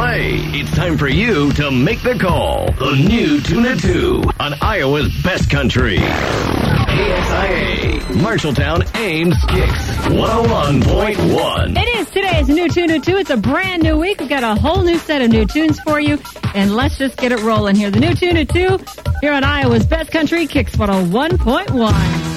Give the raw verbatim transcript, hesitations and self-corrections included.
play. It's time for you to make the call. The new Tuna two on Iowa's Best Country. K S I A, Marshalltown, Ames, Kicks, one oh one point one. It is today's New Tuna two. It's a brand new week. We've got a whole new set of new tunes for you, and let's just get it rolling here. The new Tuna two here on Iowa's Best Country, Kicks one oh one point one.